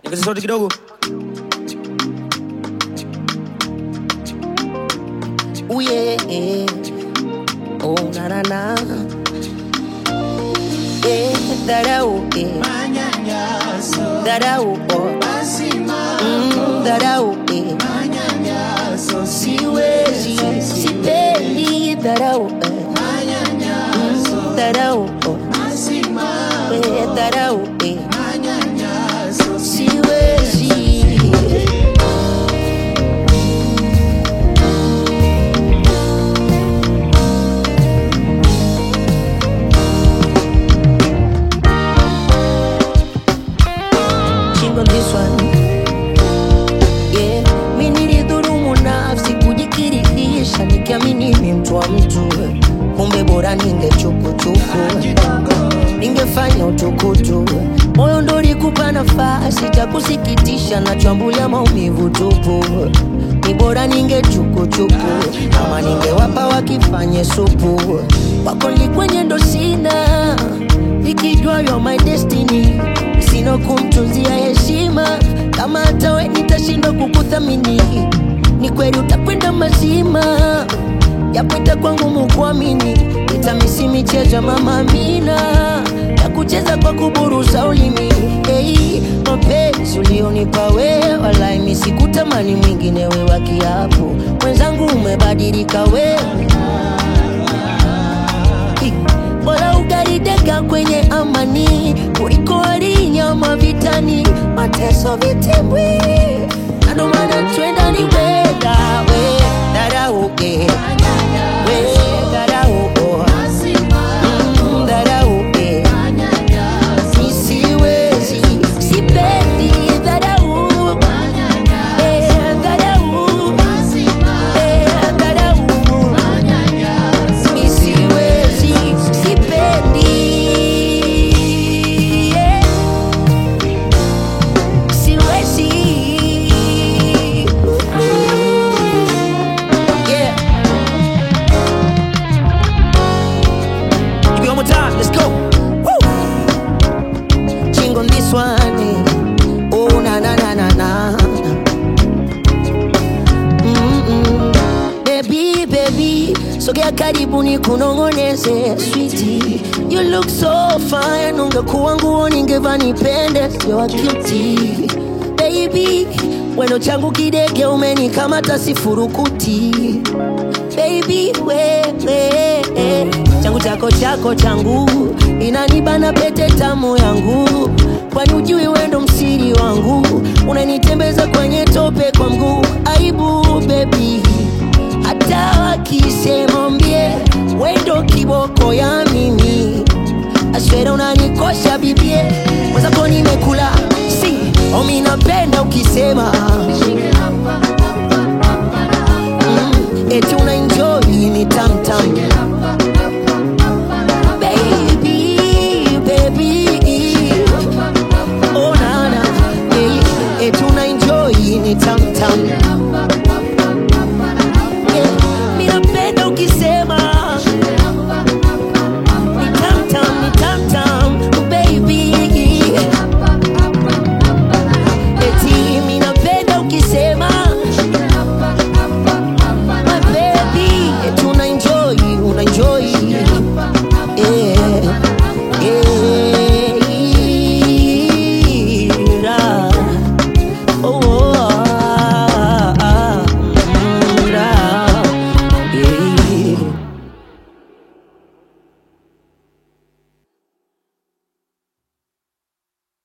Ongeza sauti kidogo. Oh yeah, oh na na na, darau, darau, darau, siwezi, sipendi darau, darau, darau, siwezi. On this one, yeah. Mimi nilidhulumu nafsi kujikirihisha, nikiamini ni mtu wa mtu, kumbe bora ningechukuchuku, ningefanya utukutu. Moyo ndo ulikupa nafasi cha kusikitisha, na chambulia maumivu tupu. Ni bora ningechukuchuku, ama ningewapa wakifanye supu. Wako likwenye ndo sina, nikijua you're my destiny. Sino kumtunzia heshima, kama hata we nitashindwa kukuthamini. Ni kweli utakwenda mazima, yapita kwangu mukuamini. Itamisi michezo mama Amina, ya kucheza kwa kuburusa ulimi. Hey, mapenzi ulionipa wewe, walai mimi sikutamani mwingine wewe wa kiapo. Mwenzangu umebadilika wewe, bora ugarideka kwenye amani kuliko walinyama vitani, mateso vitembwi. Na ndo maana twenda ni weda we darau, we darau, darau, nisiwezi, sipendi darau, darau, darau, nisiwezi, sipendi, siwezi. Yeah. Give me one more time, let's go. Woo. Ching on this one, oh na na na na na. Baby, baby, sogea karibu nikunongoneze, sweetie. You look so fine, ungekuwa nguo ningevaa nipende, you're cutie. Baby, weno changu kidege umenikamata sifurukuti. Baby, wewe changu chako chako changu, inanibana pete tamu yangu. Kwani ujui wendo msiri wangu, unanitembeza kwenye tope kwa mguu. Aibu baby, hata wakisema mbie, wendo kiboko ya mimi.